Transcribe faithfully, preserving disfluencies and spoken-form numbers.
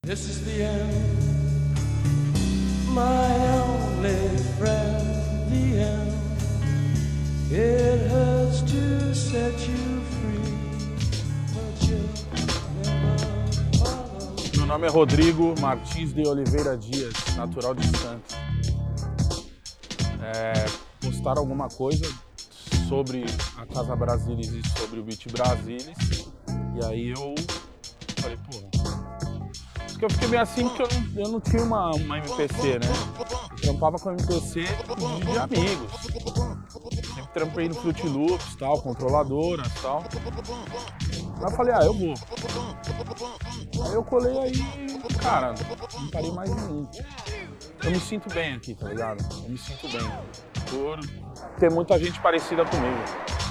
This is the end, my only friend, the end. It hurts to set you free, but you never follow. Meu nome é Rodrigo Martins de Oliveira Dias, natural de Santos. É, postaram alguma coisa sobre a Casa Brasilis e sobre o Beat Brasilis, e aí eu falei, pô, acho que eu fiquei bem assim porque eu não, eu não tinha uma, uma M P C, né? Eu trampava com M P C de, de amigos. Sempre trampei no Fruit Loops, tal, controladoras, tal. Aí eu falei, ah, eu vou. Aí eu colei aí, cara, não parei mais nenhum. Eu me sinto bem aqui, tá ligado? Eu me sinto bem. Por ter muita gente parecida comigo.